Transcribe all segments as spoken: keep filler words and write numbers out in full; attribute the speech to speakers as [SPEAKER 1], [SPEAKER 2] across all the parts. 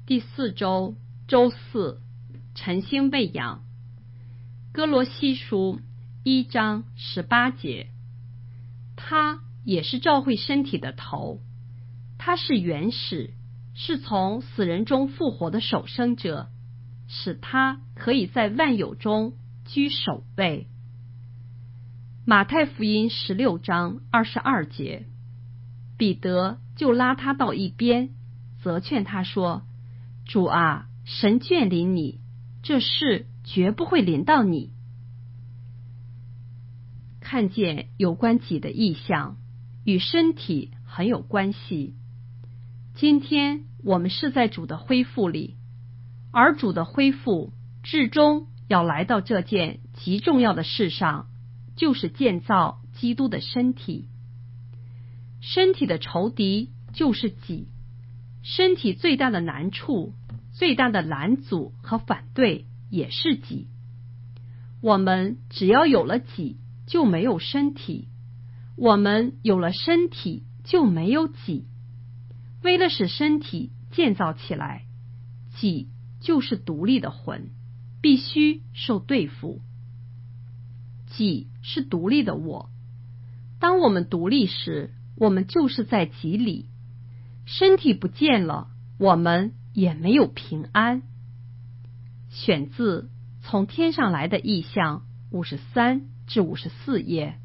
[SPEAKER 1] 第四周周四，晨星喂养。哥罗西书一章十八节，他也是教会身体的头，他是原始，是从死人中复活的首生者，使他可以在万有中居首位。马太福音十六章二十二节，彼得就拉他到一边，责劝他说：主啊，神眷临你，这事绝不会临到你。看见有关己的意象，与身体很有关系。今天我们是在主的恢复里，而主的恢复至终要来到这件极重要的事上，就是建造基督的身体。身体的仇敌就是己，身体最大的难处、最大的拦阻和反对也是己。我们只要有了己，就没有身体；我们有了身体，就没有己。为了使身体建造起来，己就是独立的魂，必须受对付。己是独立的我。当我们独立时，我们就是在己里。身体不见了，我们也没有平安。选自从天上来的异象五十三至五十四页。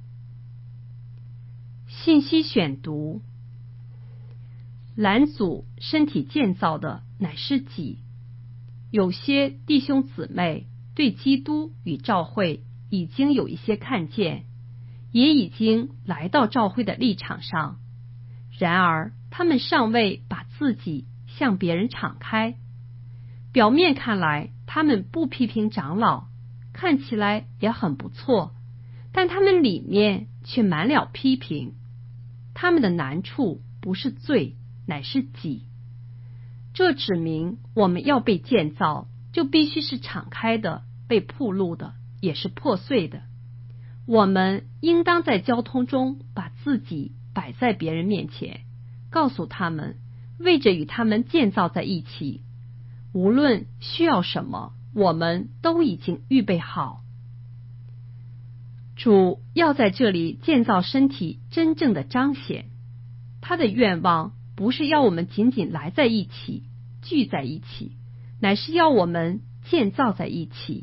[SPEAKER 1] 信息选读：拦阻身体建造的乃是己。有些弟兄姊妹对基督与教会已经有一些看见，也已经来到教会的立场上，然而他们尚未把自己向别人敞开。表面看来，他们不批评长老，看起来也很不错，但他们里面却满了批评。他们的难处不是罪，乃是己。这指明我们要被建造，就必须是敞开的，被暴露的，也是破碎的。我们应当在交通中把自己摆在别人面前，告诉他们，为着与他们建造在一起，无论需要什么，我们都已经预备好。主要在这里建造身体真正的彰显，他的愿望不是要我们仅仅来在一起，聚在一起，乃是要我们建造在一起。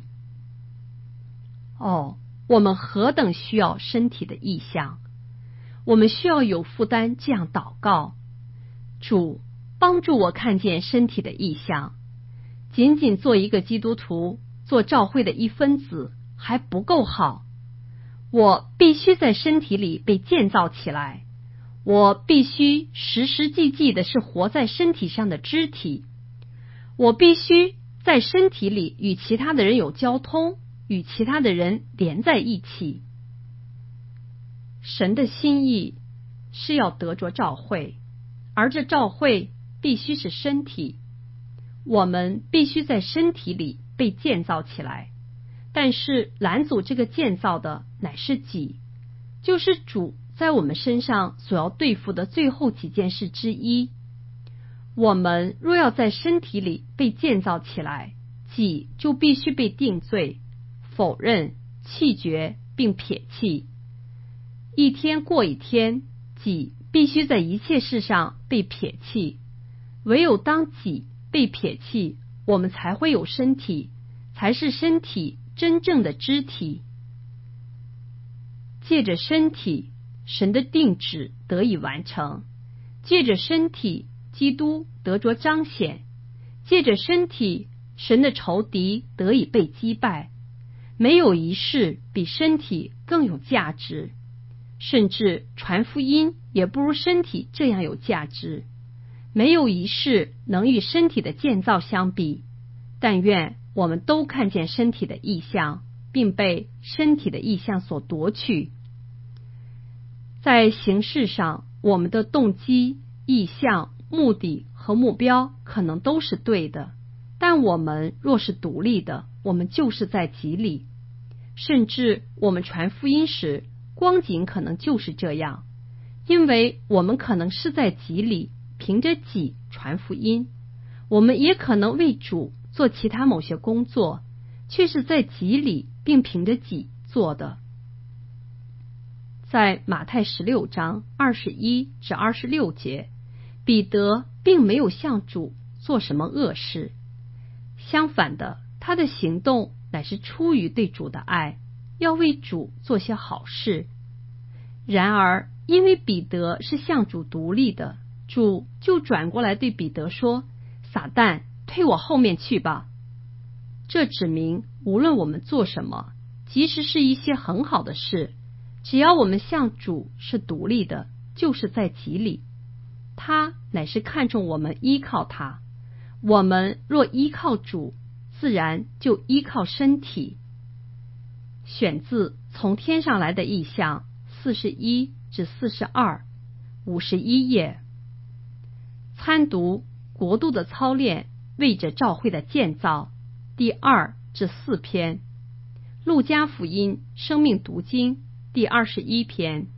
[SPEAKER 1] 哦，我们何等需要身体的意象！我们需要有负担这样祷告：主，帮助我看见身体的意象。仅仅做一个基督徒，做教会的一分子还不够好。我必须在身体里被建造起来，我必须实实际际的是活在身体上的肢体，我必须在身体里与其他的人有交通，与其他的人连在一起。神的心意是要得着教会，而这教会必须是身体，我们必须在身体里被建造起来。但是拦阻这个建造的乃是己，就是主在我们身上所要对付的最后几件事之一。我们若要在身体里被建造起来，己就必须被定罪、否认、弃绝并撇弃。一天过一天，己必须在一切事上被撇弃。唯有当己被撇弃，我们才会有身体，才是身体真正的肢体。借着身体，神的定旨得以完成；借着身体，基督得着彰显；借着身体，神的仇敌得以被击败。没有一事比身体更有价值，甚至传福音也不如身体这样有价值。没有一事能与身体的建造相比。但愿我们都看见身体的意象，并被身体的意象所夺去。在形式上，我们的动机、意向、目的和目标可能都是对的，但我们若是独立的，我们就是在己里。甚至我们传福音时，光景可能就是这样，因为我们可能是在己里，凭着己传福音。 我们也可能为主做其他某些工作，却是在己里并凭着己做的。在马太十六章二十一至二十六节，彼得并没有向主做什么恶事，相反的，他的行动乃是出于对主的爱，要为主做些好事。然而，因为彼得是向主独立的，主就转过来对彼得说：撒旦，退我后面去吧。这指明无论我们做什么，即使是一些很好的事，只要我们向主是独立的，就是在己里。他乃是看重我们依靠他，我们若依靠主，自然就依靠身体。选自从天上来的异象四十一至四十二，五十一页。参读国度的操练为着教会的建造第二至四篇，路加福音生命读经第二十一篇。